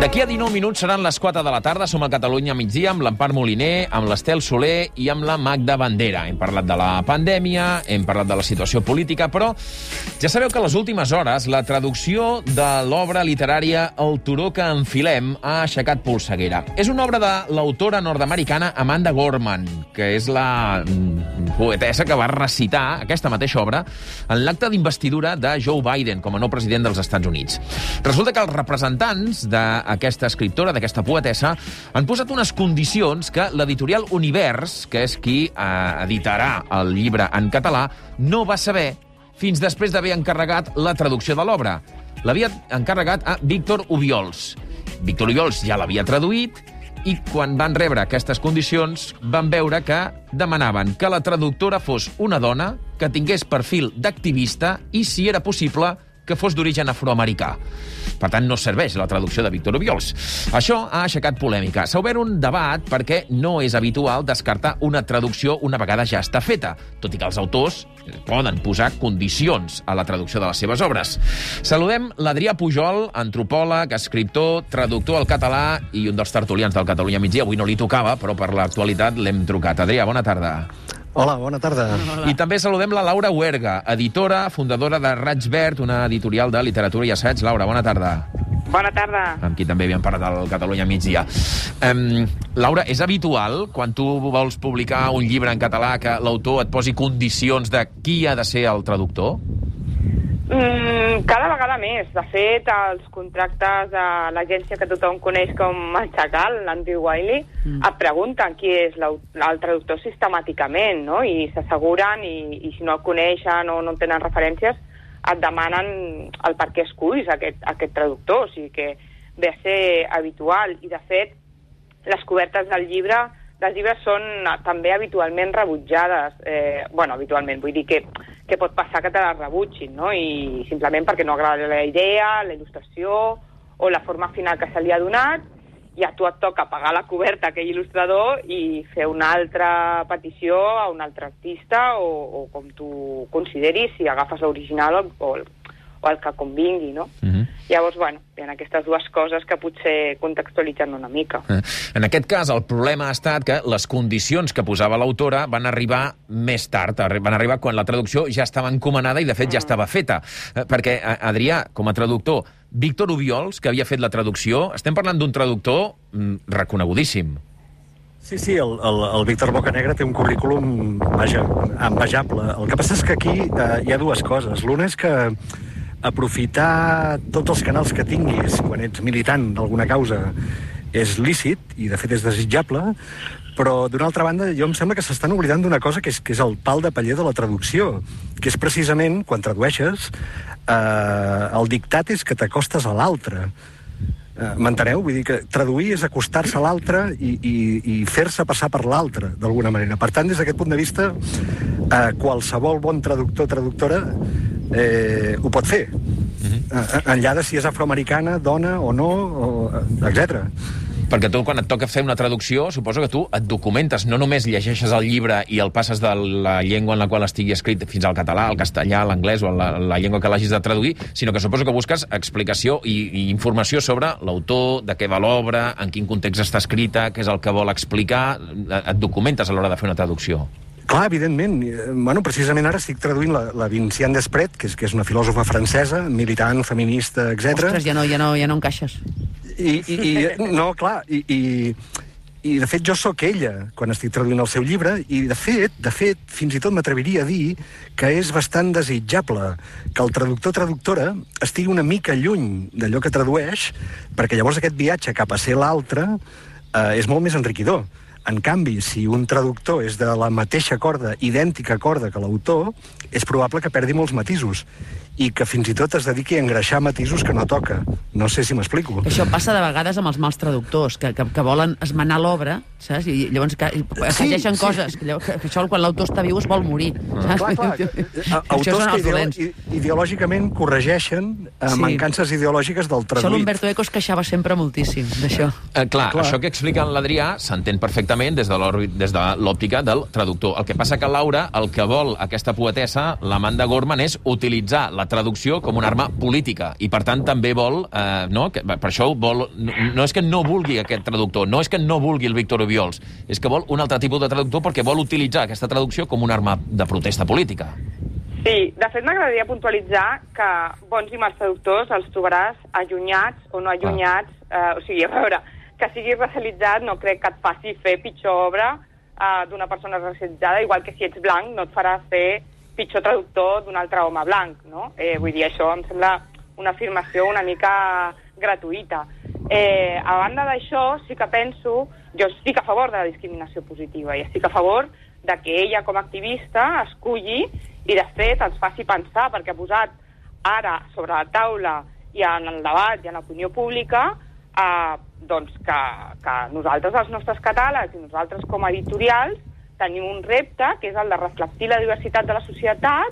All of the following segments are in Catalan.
D'aquí a 19 minuts seran les 4 de la tarda. Som a Catalunya migdia amb l'Empar Moliner, amb l'Estel Soler i amb la Magda Bandera. Hem parlat de la pandèmia, hem parlat de la situació política, però ja sabeu que a les últimes hores la traducció de l'obra literària El turó que enfilem ha aixecat polseguera. És una obra de l'autora nord-americana Amanda Gorman, que és la poetessa que va recitar aquesta mateixa obra en l'acte d'investidura de Joe Biden com a nou president dels Estats Units. Resulta que els representants d'aquesta escriptora, d'aquesta poetessa, han posat unes condicions que l'editorial Univers, que és qui editarà el llibre en català, no va saber fins després d'haver encarregat la traducció de l'obra. L'havia encarregat a Víctor Obiols. Víctor Obiols ja l'havia traduït i quan van rebre aquestes condicions van veure que demanaven que la traductora fos una dona, que tingués perfil d'activista i, si era possible, que fos d'origen afroamericà. Per tant, no serveix la traducció de Víctor Obiols. Això ha aixecat polèmica. S'ha obert un debat perquè no és habitual descartar una traducció una vegada ja està feta, tot i que els autors poden posar condicions a la traducció de les seves obres. Saludem l'Adrià Pujol, antropòleg, escriptor, traductor al català i un dels tertulians del Catalunya migdia. Avui no li tocava, però per l'actualitat l'hem trucat. Adrià, bona tarda. Hola, bona tarda. I també saludem la Laura Huerga, editora, fundadora de Raig Verd, una editorial de literatura i assaig. Laura, bona tarda. Bona tarda. Amb qui també havíem parlat al Catalunya migdia. Laura, és habitual, quan tu vols publicar un llibre en català, que l'autor et posi condicions de qui ha de ser el traductor? Cada vegada més. De fet, els contractes de l'agència que tothom coneix com el Chacal, l'Andy Wiley, et pregunten qui és el traductor sistemàticament, no? I s'asseguren, i si no el coneixen o no en tenen referències, et demanen el per què esculls aquest traductor. O sigui que ve a ser habitual. I, de fet, les cobertes dels llibres són també habitualment rebutjades. Habitualment, vull dir que pot passar que te la rebutgin, no? I simplement perquè no agrada la idea, la il·lustració o la forma final que se li ha donat, i a tu et toca pagar la coberta a aquell il·lustrador i fer una altra petició a un altre artista o com tu consideris, si agafes l'original o el que convingui, no? Llavors, hi ha aquestes dues coses que potser contextualitzen una mica. En aquest cas, el problema ha estat que les condicions que posava l'autora van arribar més tard, van arribar quan la traducció ja estava encomanada i, de fet, ja estava feta. Perquè, Adrià, com a traductor, Víctor Obiols, que havia fet la traducció, estem parlant d'un traductor reconegudíssim. Sí, el Víctor Bocanegra té un currículum, envejable. El que passa és que aquí hi ha dues coses. L'una és que aprofitar tots els canals que tinguis quan ets militant d'alguna causa és lícit i, de fet, és desitjable, però, d'una altra banda, jo em sembla que s'estan oblidant d'una cosa que és el pal de paller de la traducció, que és precisament, quan tradueixes, el dictat és que t'acostes a l'altre. M'enteneu? Vull dir que traduir és acostar-se a l'altre i fer-se passar per l'altre, d'alguna manera. Per tant, des d'aquest punt de vista, qualsevol bon traductor o traductora ho pot fer. Enllà de si és afroamericana, dona o no, etc. Perquè tu, quan et toca fer una traducció, suposo que tu et documentes, no només llegeixes el llibre i el passes de la llengua en la qual estigui escrit fins al català, al castellà, a l'anglès o a la llengua que l'hagis de traduir, sinó que suposo que busques explicació i informació sobre l'autor, de què va l'obra, en quin context està escrita, què és el que vol explicar. Et documentes a l'hora de fer una traducció. Clar, evidentment. Precisament ara estic traduint la Vinciane Desprez, que és una filòsofa francesa, militant, feminista, etc. Ostres, ja no encaixes. No, clar, i de fet jo sóc ella quan estic traduint el seu llibre, i de fet, fins i tot m'atreviria a dir que és bastant desitjable que el traductor-traductora estigui una mica lluny d'allò que tradueix, perquè llavors aquest viatge cap a ser l'altre és molt més enriquidor. En canvi, si un traductor és de la mateixa corda, idèntica corda que l'autor, és probable que perdi molts matisos i que fins i tot es dediqui a engreixar matisos que no toca. No sé si m'explico. Això passa de vegades amb els mals traductors, que volen esmenar l'obra, saps? I llavors afegeixen coses. Que això, quan l'autor està viu, es vol morir. Saps? Clar. Autors que ideològicament corregeixen mancances ideològiques del traduït. Això l'Umberto Eco es queixava sempre moltíssim, d'això. Clar, això que explica l'Adrià s'entén perfectament estrictament des de l'òptica del traductor. El que passa que Laura, el que vol aquesta poetessa, l'Amanda Gorman, és utilitzar la traducció com una arma política, i per tant també vol, per això vol, no és que no vulgui aquest traductor, no és que no vulgui el Víctor Obiols, és que vol un altre tipus de traductor perquè vol utilitzar aquesta traducció com una arma de protesta política. Sí, de fet m'agradaria puntualitzar que bons i mals traductors els trobaràs allunyats o no allunyats, a veure, que siguis racialitzat no crec que et faci fer pitjor obra d'una persona racialitzada, igual que si ets blanc no et farà fer pitjor traductor d'un altre home blanc, no? Vull dir, això em sembla una afirmació una mica gratuïta. A banda d'això, sí que penso, jo estic a favor de la discriminació positiva i estic a favor de que ella com a activista esculli i de fet ens faci pensar, perquè ha posat ara sobre la taula i en el debat i en l'opinió pública doncs que nosaltres, els nostres catàlegs i nosaltres com a editorials, tenim un repte que és el de reflectir la diversitat de la societat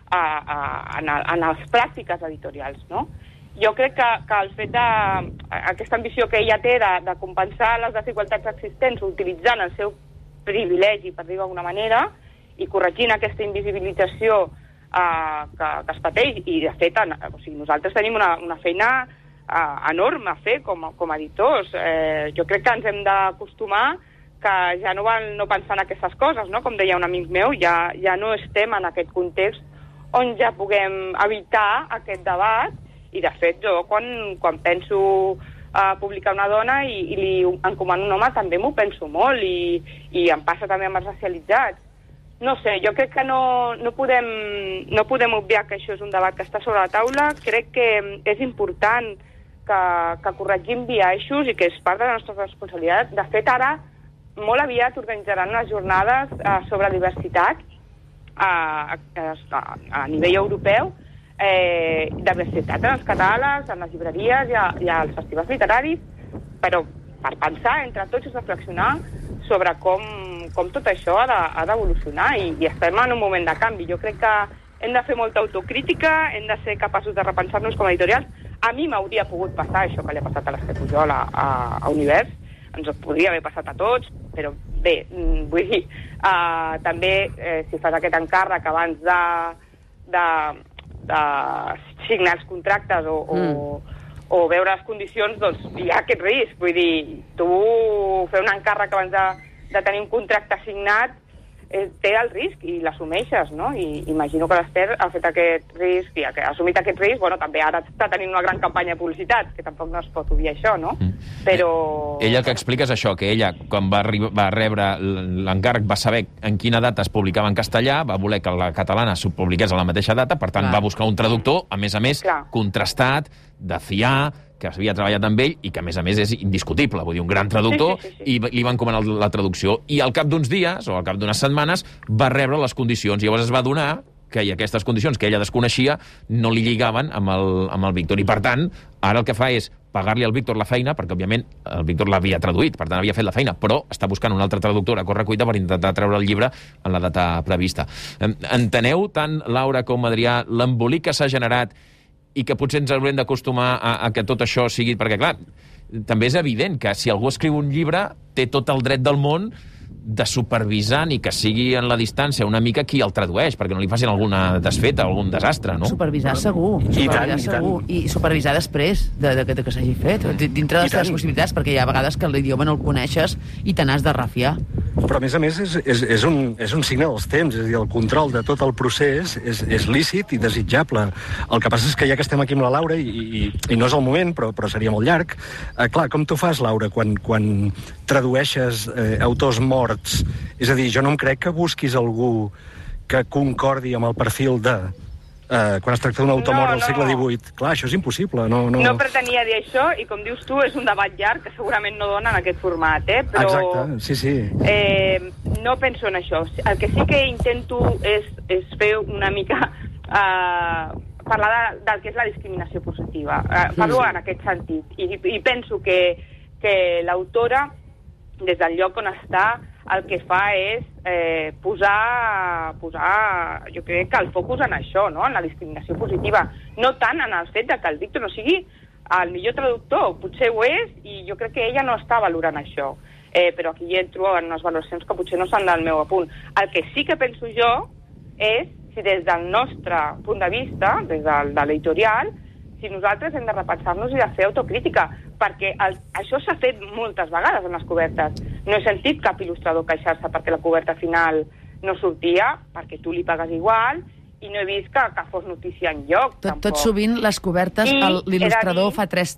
en les pràctiques editorials, no? Jo crec que el fet d'aquesta ambició que ella té de compensar les desigualtats existents utilitzant el seu privilegi, per dir-ho d'alguna manera, i corregint aquesta invisibilització que es pateix, i de fet nosaltres tenim una feina enorme a fer com a editors. Jo crec que ens hem d'acostumar que ja no val no pensar en aquestes coses, no? Com deia un amic meu, ja no estem en aquest context on ja puguem evitar aquest debat, i de fet jo quan penso publicar una dona i li encomano un home també m'ho penso molt, i em passa també amb els racialitzats. No sé, jo crec que no podem obviar que això és un debat que està sobre la taula. Crec que és important que corregim biaixos i que és part de la nostra responsabilitat. De fet, ara, molt aviat organitzaran unes jornades sobre diversitat a nivell europeu, diversitat en els catàlegs, en les llibreries i als festivals literaris, però per pensar entre tots i reflexionar sobre com tot això ha d'evolucionar, i estem en un moment de canvi. Jo crec que hem de fer molta autocrítica, hem de ser capaços de repensar-nos com a editorials. A mi m'hauria pogut passar això que li ha passat a l'Ester Pujol a Univers, ens podria haver passat a tots, però bé, vull dir, també si fas aquest encàrrec abans de signar els contractes o veure les condicions, doncs hi ha aquest risc. Vull dir, tu fer un encàrrec abans de tenir un contracte signat té el risc i l'assumeixes, no? I imagino que l'Ester ha fet aquest risc i ha assumit aquest risc, bueno, també ara està tenint una gran campanya de publicitat, que tampoc no es pot obviar això, no? Però... Ella el que explica és això, que ella, quan va rebre l'encàrrec, va saber en quina data es publicava en castellà, va voler que la catalana s'ho publiqués a la mateixa data, per tant va buscar un traductor, a més, contrastat, de fiar, que havia treballat amb ell i que, a més és indiscutible, vull dir, un gran traductor, sí. I li va encomanar la traducció. I al cap d'uns dies, o al cap d'unes setmanes, va rebre les condicions. Llavors es va adonar que aquestes condicions que ella desconeixia no li lligaven amb el Víctor. I, per tant, ara el que fa és pagar-li al Víctor la feina, perquè, òbviament, el Víctor l'havia traduït, per tant, havia fet la feina, però està buscant una altra traductora a correcuita per intentar treure el llibre en la data prevista. Enteneu, tant Laura com Adrià, l'embolic que s'ha generat i que potser ens haurem d'acostumar a que tot això sigui... Perquè, clar, també és evident que si algú escriu un llibre té tot el dret del món de supervisar ni que sigui en la distància una mica qui el tradueix, perquè no li facin alguna desfeta, algun desastre, no? Supervisar segur. I supervisar després que s'hagi fet, dintre de les teves possibilitats, perquè hi ha vegades que l'idioma no el coneixes i te n'has de refiar. Però, a més, és un signe dels temps, és a dir, el control de tot el procés és lícit i desitjable. El que passa és que ja que estem aquí amb la Laura, i no és el moment, però seria molt llarg, clar, com tu fas, Laura, quan tradueixes autors morts? És a dir, jo no em crec que busquis algú que concordi amb el perfil de... quan es tracta d'un autor mort del segle XVIII. Clar, això és impossible. No pretenia dir això, i com dius tu, és un debat llarg que segurament no dona en aquest format, però... Exacte, sí. No penso en això. El que sí que intento és fer una mica... parlar del que és la discriminació positiva. Parlo en aquest sentit. I penso que l'autora, des del lloc on està, el que fa és posar, jo crec que el focus en això, no? En la discriminació positiva. No tant en el fet que el Víctor no sigui el millor traductor. Potser ho és, i jo crec que ella no està valorant això. però aquí entro en unes valoracions que potser no són del meu apunt. El que sí que penso jo és si des del nostre punt de vista, des de l'editorial, si nosaltres hem de repensar-nos i de fer autocrítica, perquè això s'ha fet moltes vegades en les cobertes. No he sentit cap il·lustrador queixar-se perquè la coberta final no sortia, perquè tu li pagues igual, i no he vist que fos notícia enlloc. Tot sovint les cobertes, l'il·lustrador fa tres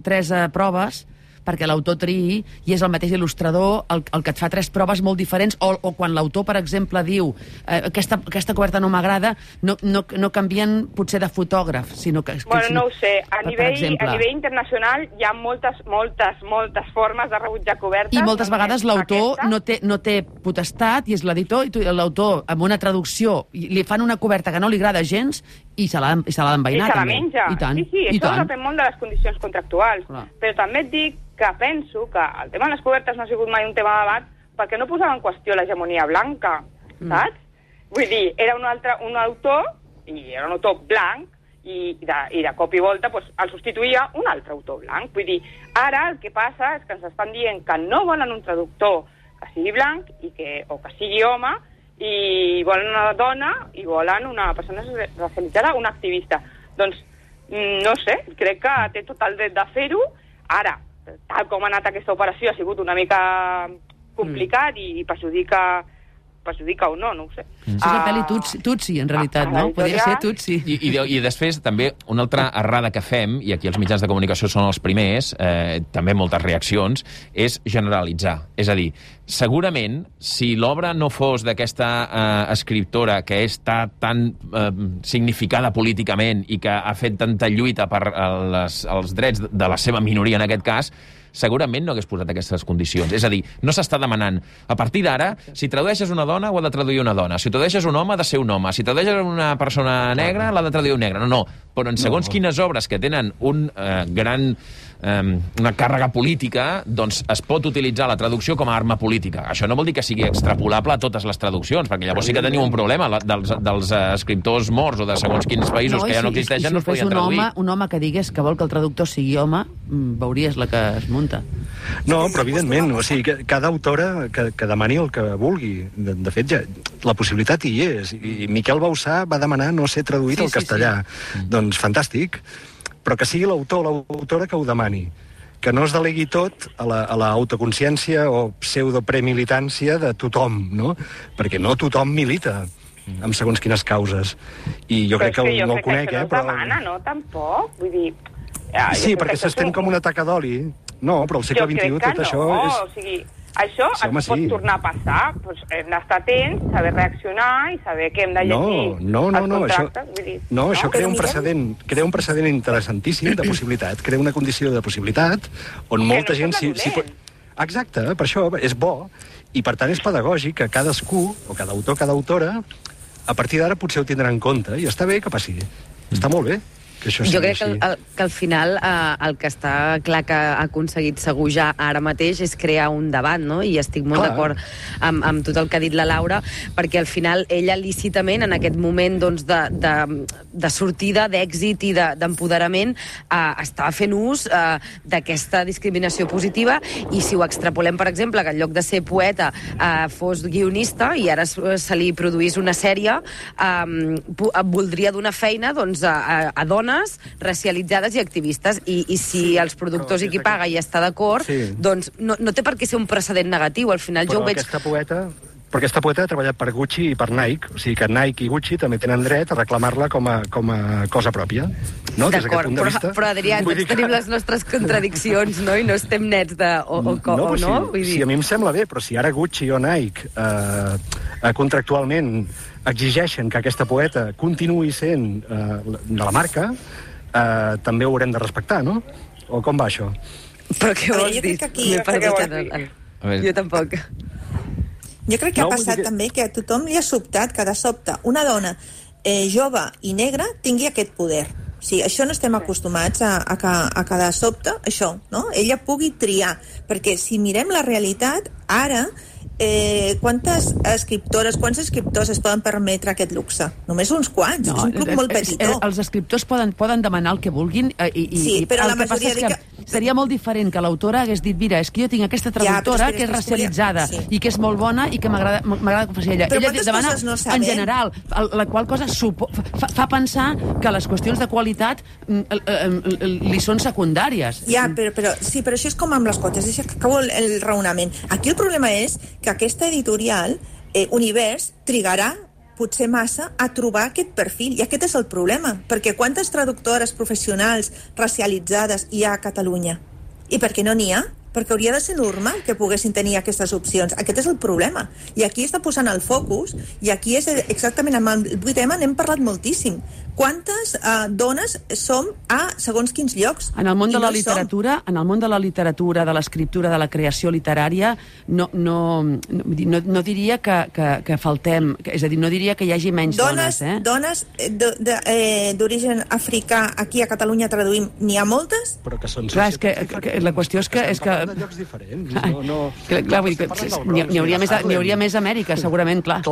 proves perquè l'autor triï, i és el mateix il·lustrador el que et fa 3 proves molt diferents, o quan l'autor, per exemple, diu aquesta coberta no m'agrada, no canvien potser de fotògraf, sinó que... Bueno, no ho sé. A nivell internacional hi ha moltes formes de rebutjar cobertes. I moltes vegades l'autor no té potestat, i és l'editor, i l'autor, amb una traducció, li fan una coberta que no li agrada gens, i se l'ha d'envainar. I se la menja. Sí, això depèn molt de les condicions contractuals. Però també et dic que penso que el tema de les cobertes no ha sigut mai un tema de debat perquè no posava en qüestió l'hegemonia blanca, saps? Vull dir, era un autor, i era un autor blanc, i de cop i volta el substituïa un altre autor blanc. Vull dir, ara el que passa és que ens estan dient que no volen un traductor que sigui blanc o que sigui home, i volen una dona i volen una persona racialitzada, una activista. Doncs, no sé, crec que té tot el dret de fer-ho. Ara, tal com ha anat aquesta operació, ha sigut una mica complicat i perjudica o no ho sé. És la pel·li Tutsi, en realitat, no? Podria ser Tutsi. I després, també, una altra errada que fem, i aquí els mitjans de comunicació són els primers, també moltes reaccions, és generalitzar. És a dir, segurament, si l'obra no fos d'aquesta escriptora que està tan significada políticament i que ha fet tanta lluita per els drets de la seva minoria, en aquest cas, segurament no hagués posat aquestes condicions. És a dir, no s'està demanant, a partir d'ara, si tradueixes una dona, ho ha de traduir una dona. Si tradueixes un home, ha de ser un home. Si tradueixes una persona negra, l'ha de traduir un negre. No. Però en segons quines obres que tenen una càrrega política, doncs es pot utilitzar la traducció com a arma política. Això no vol dir que sigui extrapolable a totes les traduccions, perquè llavors sí que teniu un problema dels escriptors morts o de segons quins països que ja no existeixen, no es podien traduir. Un home que digués que vol que el traductor sigui home, veuries la que es munta. No, però evidentment, o sigui, cada autora que demani el que vulgui. De fet, ja la possibilitat hi és. I Miquel Bausà va demanar no ser traduït al castellà. Doncs fantàstic. Però que sigui l'autor o l'autora que ho demani. Que no es delegui tot a l'autoconsciència o pseudopremilitància de tothom, no? Perquè no tothom milita amb segons quines causes. I jo crec que no el conec, però... Però demana, no? Tampoc. Vull dir... Sí, perquè s'estén com una taca d'oli. No, però al segle XXI tot això és... O sigui, això ens pot tornar a passar. Hem d'estar atents, saber reaccionar i saber què hem de llegir. No, això crea un precedent interessantíssim de possibilitat, crea una condició de possibilitat on molta gent... Exacte, per això és bo, i per tant és pedagògic que cadascú, o cada autor, cada autora, a partir d'ara potser ho tindrà en compte, i està bé que passi. Està molt bé. Jo crec que al final el que està clar que ha aconseguit segur ja ara mateix és crear un debat, no? I estic molt d'acord amb tot el que ha dit la Laura, perquè al final ella lícitament en aquest moment de sortida, d'èxit i d'empoderament estava fent ús d'aquesta discriminació positiva, i si ho extrapolem, per exemple, que en lloc de ser poeta fos guionista i ara se li produís una sèrie, voldria donar feina a dones racialitzades i activistes, i si els productors i qui paga hi està d'acord, doncs no té per què ser un precedent negatiu. Al final jo ho veig... Però aquesta poeta ha treballat per Gucci i per Nike, o sigui que Nike i Gucci també tenen dret a reclamar-la com a cosa pròpia. No? D'acord, però Adrià, tenim les nostres contradiccions, no? I no estem nets de... Sí, a mi em sembla bé, però si ara Gucci o Nike contractualment exigeixen que aquesta poeta continuï sent de la marca, també ho haurem de respectar, no? O com va això? Però què vols dir? Jo tampoc. Jo crec que ha passat també que a tothom li ha sobtat que de sobte una dona jove i negra tingui aquest poder. O sigui, això no estem acostumats a que de sobte, això, no? Ella pugui triar, perquè si mirem la realitat, ara quants escriptors es poden permetre aquest luxe? Només uns quants, és un club molt petitó. Els escriptors poden demanar el que vulguin. Sí, però la majoria seria molt diferent que l'autora hagués dit, mira, és que jo tinc aquesta traductora que és racialitzada i que és molt bona i que m'agrada que ho faci ella. Però ella demana, en general, la qual cosa fa pensar que les qüestions de qualitat li són secundàries. Ja, però això és com amb les quotes. Deixa que acabo el raonament. Aquí el problema és que aquesta editorial, Univers, trigarà potser massa a trobar aquest perfil, i aquest és el problema, perquè quantes traductores professionals racialitzades hi ha a Catalunya? I per què no n'hi ha? Perquè hauria de ser normal que poguessin tenir aquestes opcions. Aquest és el problema. I aquí està posant el focus, i aquí és exactament amb el 8M n'hem parlat moltíssim. Quantes dones som a segons quins llocs? En el món de la literatura, de l'escriptura, de la creació literària, no diria que faltem, és a dir, no diria que hi hagi menys dones. Dones d'origen africà aquí a Catalunya traduïm, n'hi ha moltes? Però que són clar, és que la qüestió és que de llocs diferents. Clar, vull dir que n'hi hauria més a Amèrica, segurament, clar.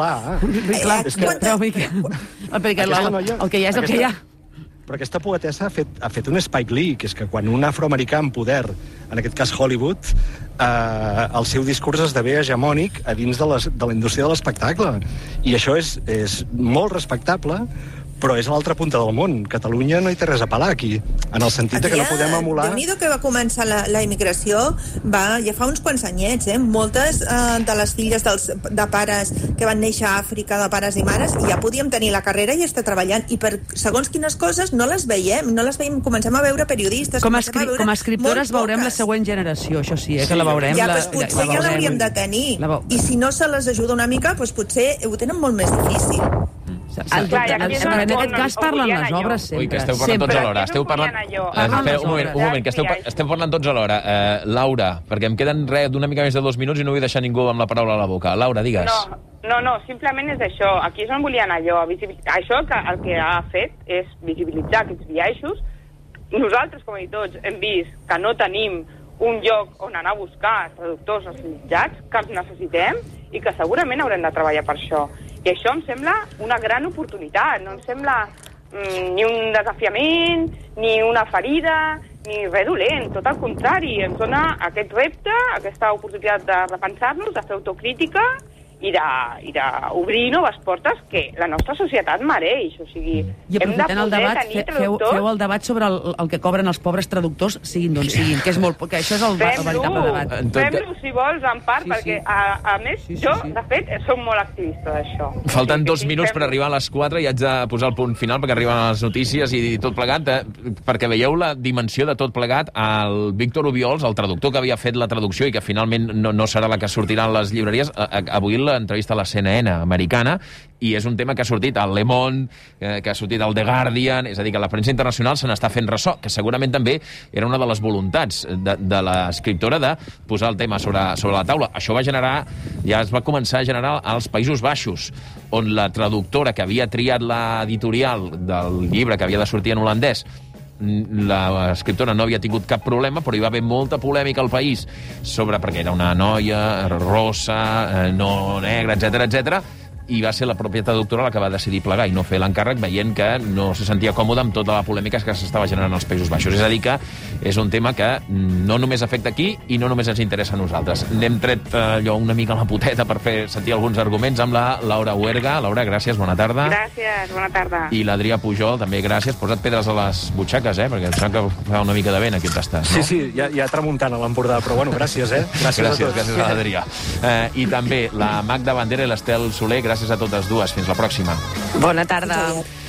Perquè el que hi ha és el que hi ha. Però aquesta poetessa ha fet un Spike Lee, que és que quan un afroamericà en poder, en aquest cas Hollywood, el seu discurs esdevé hegemònic a dins de la indústria de l'espectacle. I això és molt respectable, però és a l'altra punta del món. Catalunya no hi té res a pelar aquí, en el sentit que no podem emular... Déu-n'hi-do que va començar la immigració ja fa uns quants anyets, Moltes de les filles de pares que van néixer a Àfrica, de pares i mares, ja podíem tenir la carrera i estar treballant, i per segons quines coses no les veiem, comencem a veure periodistes... Com a escriptores veurem la següent generació, això sí, que la veurem. Ja, potser ja l'hauríem de tenir, i si no se les ajuda una mica, potser ho tenen molt més difícil. En aquest cas parlen les obres sempre. Ui, que esteu parlant tots alhora. Un moment, que esteu parlant tots alhora. Laura, perquè em queden d'una mica més de 2 minuts i no vull deixar ningú amb la paraula a la boca. Laura, digues. No, simplement és això. Aquí és on volia anar jo. Això el que ha fet és visibilitzar aquests biaixos. Nosaltres, com a editors, hem vist que no tenim un lloc on anar a buscar traductors racialitzats, que els necessitem i que segurament haurem de treballar per això. I això em sembla una gran oportunitat, no em sembla ni un desafiament, ni una ferida, ni res dolent, tot el contrari, ens dona aquest repte, aquesta oportunitat de repensar-nos, de fer autocrítica i d'obrir noves portes que la nostra societat mereix. O sigui, i aprofitant el debat, feu el debat sobre el que cobren els pobres traductors, siguin d'on siguin, que això és el veritable debat. Fem-lo, si vols, en part, perquè, a més, jo, de fet, soc molt activista d'això. Falten 2 minuts per arribar a les 4 i haig de posar el punt final perquè arriben les notícies i tot plegat, perquè veieu la dimensió de tot plegat. El Víctor Obiols, el traductor que havia fet la traducció i que finalment no serà la que sortirà a les llibreries, avui l'entrevista a la CNN americana, i és un tema que ha sortit al Le Monde, que ha sortit al The Guardian, és a dir, que la premsa internacional se n'està fent ressò, que segurament també era una de les voluntats de l'escriptora de posar el tema sobre la taula. Això ja es va començar a generar als Països Baixos, on la traductora que havia triat l'editorial del llibre que havia de sortir en holandès, l'escriptora no havia tingut cap problema, però hi va haver molta polèmica al país perquè era una noia rossa, no negra, etc, i va ser la pròpia traductora la que va decidir plegar i no fer l'encàrrec, veient que no se sentia còmode amb tota la polèmica que s'estava generant als Països Baixos. És a dir, que és un tema que no només afecta aquí i no només ens interessa a nosaltres. N'hem tret allò una mica la poteta per fer sentir alguns arguments amb la Laura Huerga. Laura, gràcies, bona tarda. Gràcies, bona tarda. I l'Adrià Pujol, també gràcies. Posa't pedres a les butxaques, perquè em sembla que fa una mica de vent aquí on estàs. No? Sí, ja tramuntant a l'Empordà, però bueno, gràcies, Gràcies a tots. Gràcies a l'Adrià. I també la Magda Bandera i l'Estel Soler, gràcies a totes dues. Fins la pròxima. Bona tarda.